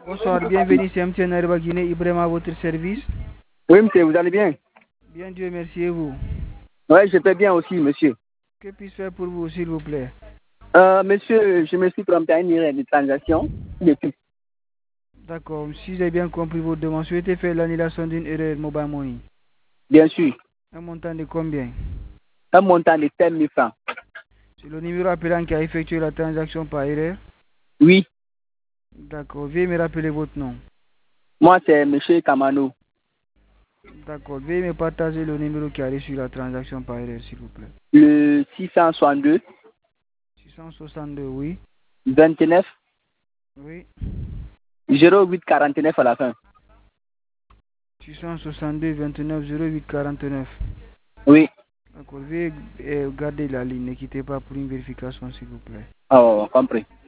Bonsoir, bienvenue, c'est MTN Airba Guinée, Ibrahim à votre service. Oui, monsieur, vous allez bien? Bien, Dieu merci, et vous? Oui, je vais bien aussi, monsieur. Que puis-je faire pour vous, s'il vous plaît? Monsieur, je me suis trompé à une erreur de transaction. D'accord, si j'ai bien compris votre demande, souhaitez faire l'annulation d'une erreur mobile money. Bien sûr. Un montant de combien? Un montant de 5 000 francs. C'est le numéro appelant qui a effectué la transaction par erreur? Oui. D'accord, veuillez me rappeler votre nom. Moi, c'est monsieur Kamano. D'accord, veuillez me partager le numéro qui a reçu la transaction par erreur, s'il vous plaît. Le 662. 662, oui. 29. Oui. 0849 à la fin. 662 29 08 49. Oui. D'accord, veuillez garder la ligne, ne quittez pas pour une vérification, s'il vous plaît. Oh, compris.